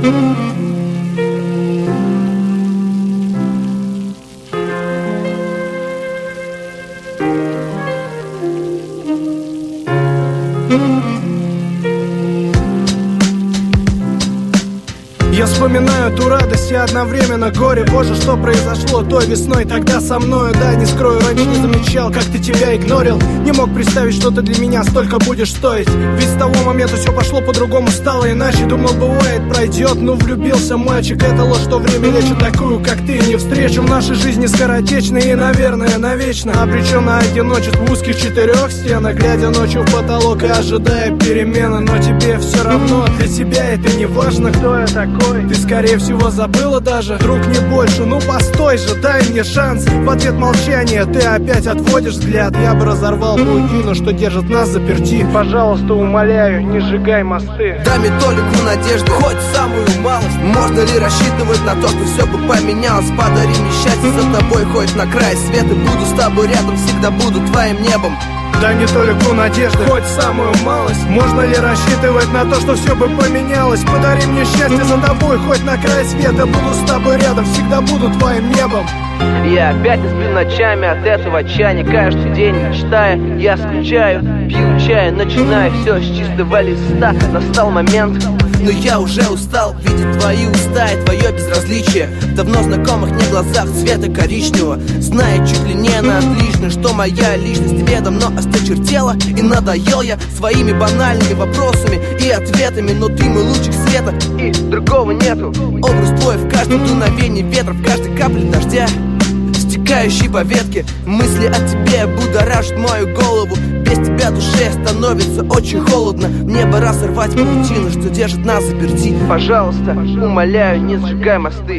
Я вспоминаю ту радость и одновременно горе. Боже, что произошло той весной тогда со мною? Да, не скрою, раньше не замечал, как ты тебя игнорил. Не мог представить, что ты для меня столько будешь стоить. Ведь с того момента все пошло по-другому, стало иначе. Думал, бывает, пройдет, ну влюбился мальчик. Это ложь, что время лечит такую, как ты. Не встречу в нашей жизни скоротечной и, наверное, навечно. Обречен на одиночество в узких четырех стенах, глядя ночью в потолок и ожидая перемены. Но тебе все равно, для тебя это не важно, кто я такой. Ты, скорее всего, забыла даже, друг, не больше. Ну постой же, дай мне шанс. В ответ молчание, ты опять отводишь взгляд. Я бы разорвал паутину, что держит нас заперти. Пожалуйста, умоляю, не сжигай мосты. Дай мне толику надежды, хоть самую малость. Можно ли рассчитывать на то, что все бы поменялось? Подари мне счастье, за тобой хоть на край света. Буду с тобой рядом, всегда буду твоим небом. Дай мне толику надежды, хоть самую малость. Можно ли рассчитывать на то, что все бы поменялось? Подари мне счастье, за тобой хоть на край света. Буду с тобой рядом, всегда буду твоим небом. Я опять не сплю ночами от этого отчаяния. Каждый день мечтая, я скучаю, пью чай, начинаю все с чистого листа. Настал момент, но я уже устал видеть твои уста и твое безразличие в давно знакомых мне глазах цвета коричневого. Зная чуть ли не на отлично, что моя личность тебе давно осточертела. И надоел я своими банальными вопросами и ответами. Но ты мой лучик света, и другого нету. Образ твой в каждом дуновении ветра, в каждой капле дождя, стекающей по ветке. Мысли о тебе будоражат мою голову. Без тебя душе становится очень холодно. Мне пора сорвать паутину, что держит нас заперти. Пожалуйста, умоляю, не сжигай мосты.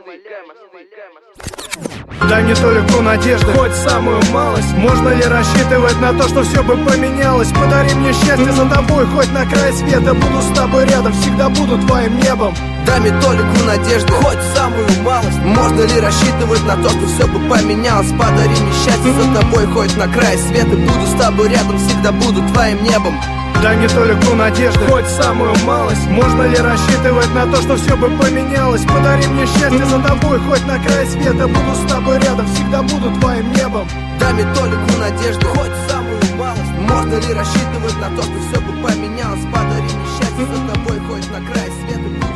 Дай мне толику надежды, хоть самую малость. Можно ли рассчитывать на то, что все бы поменялось? Подари мне счастье, за тобой хоть на край света. Буду с тобой рядом, всегда буду твоим небом. Дай мне толику надежды, хоть самую малость. Можно ли рассчитывать на то, что все бы поменялось? Подари мне счастье, за тобой хоть на край света. Буду с тобой рядом, всегда буду твоим небом. Дай мне толику надежды, хоть самую малость. Можно ли рассчитывать на то, что все бы поменялось? Подари мне счастье, за тобой хоть на край света. Буду с тобой рядом, всегда буду твоим небом. Дай мне толику надежды, хоть самую малость. Можно ли рассчитывать на то, что все бы поменялось? Подари мне счастье, за тобой хоть на край света.